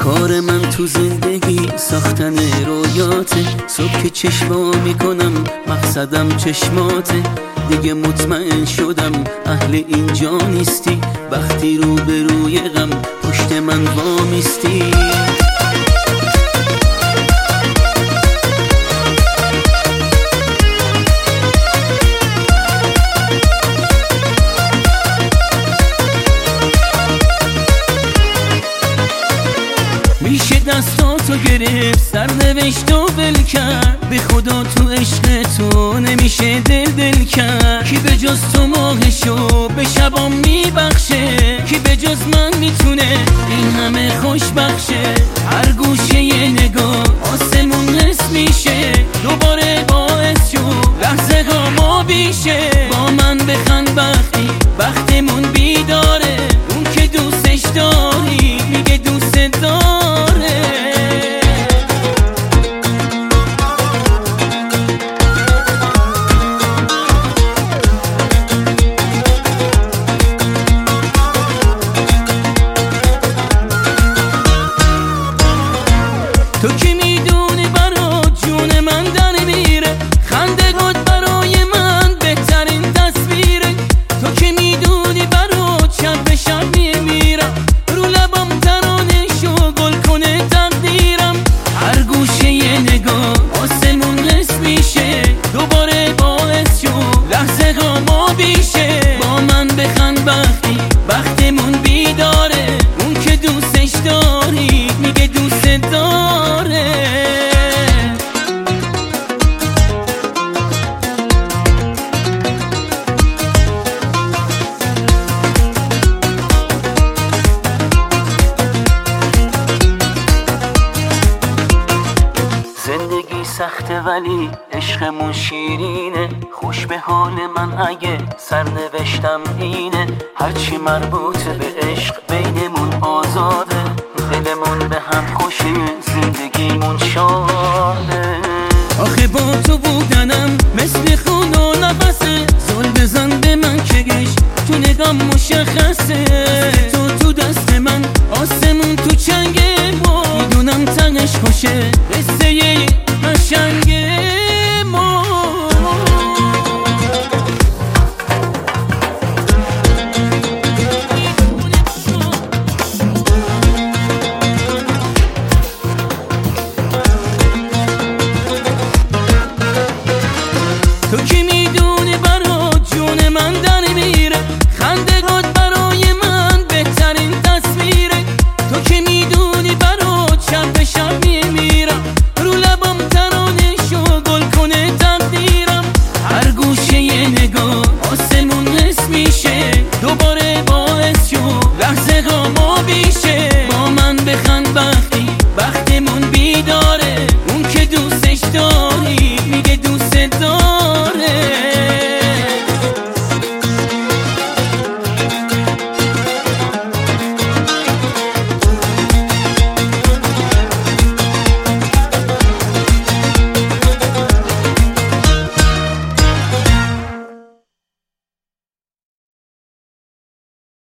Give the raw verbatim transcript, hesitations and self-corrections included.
کار من تو زندگی ساختن رویاته. صبح که چشما میکنم مقصدم چشماته. دیگه مطمئن شدم اهل اینجا نیستی. وقتی رو به روی غم پشت من وامیستی. میشه دستاتو گرفت سرنوشت و ول کرد. به خدا تو عشق تو نمیشه دل دل کرد. کی به جز تو ماهشو به شبام میبخشه؟ کی به جز من میتونه این همه خوش بخشه؟ هر گوشه یه نگاه آسمون نصف میشه. دوباره باعث شو لحظه ها ما بیشه. با من بخند وقتی وقتمون بیداره. اون که دوستش داری میگه دوست داره. تو که میدونی برا جون من در میره. خندگات برای من بهترین تصویره. تو که میدونی برا شب به شب میمیرم. رو لبام ترانه‌شو گل کنه تقدیرم. هر گوشه یه نگاه آسمون نصف میشه. دوباره باعث شو لحظه ها ما بیشه. با من بخند وقتی وقتمون بیداره. اون که دوستش داری میگه دوست داره. زندگی سخته ولی عشقمون شیرینه. خوش به حال من اگه سرنوشتم اینه. هرچی مربوط به عشق بینمون آزاده. دلمون به هم خوشه زندگیمون شاده. آخه با تو بودنم مثل خون و نفسه. زل بزن به من که گشت تو نگام مشخصه. تو تو دست من آسمون تو چنگه. ما میدونم تنش خوشه قصه یه قشنگه ما. تو که میدونی برا جون من در میره. خندگات برای من بهترین تصویره. تو که میدونی برا شب به شب میمیرم. رو لبام ترانه‌شو گل کنه تقدیرم. هر گوشه یه نگاه آسمون نصف میشه. دوباره باعث شو لحظه ها ما بیشه. با من بخند وقتی وقتمون بیداره. اون که دوستش داره